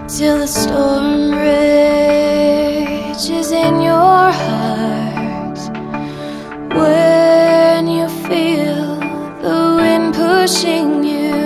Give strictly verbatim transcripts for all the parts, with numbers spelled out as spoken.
till the storm rages in your heart. When you feel the wind pushing you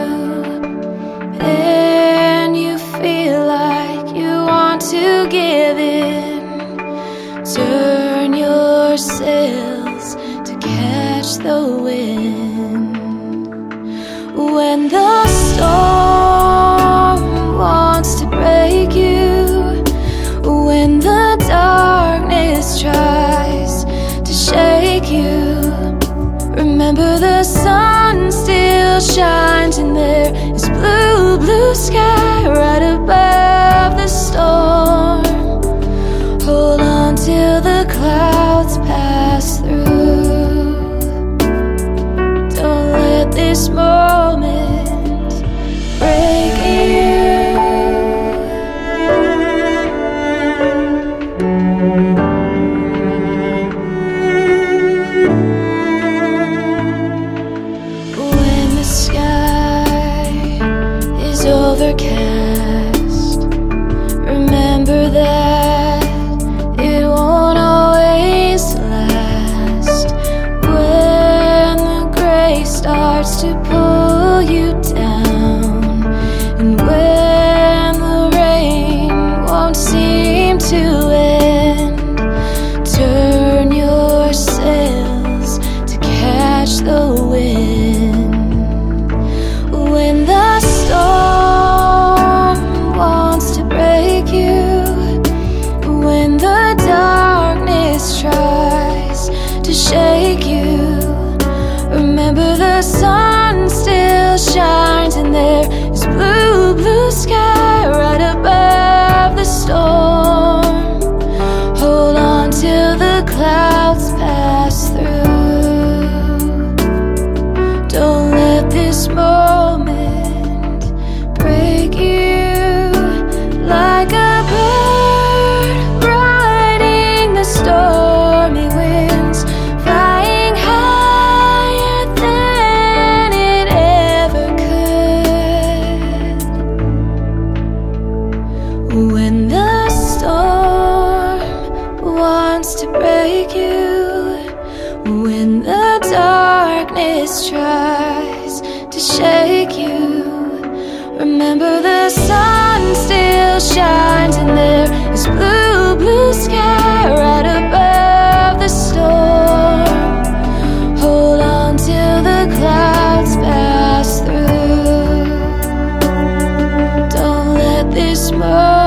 and you feel like you want to give in, turn your sails to catch the wind. When the storm wants to break you, when the darkness tries to shake you, remember the sun still shines and there is blue, blue sky right above the storm. Hold on till the clouds pass through. Don't let this moment break you. When the sky is overcast, remember that it won't always last. When the gray starts to pull you down, and when the rain won't seem to end, turn your sails to catch the wind. When the storm wants to break you, when the darkness tries to shake you, remember the sun still shines and there is blue, blue sky right above the storm. Hold on till the clouds pass through. Don't let this moment break you. Like a bird riding the stormy winds, flying higher than it ever could. When the storm wants to break you, when the darkness tries to shake you, remember the sun still shines and there is blue, blue sky right above the storm. Hold on till the clouds pass through. Don't let this moment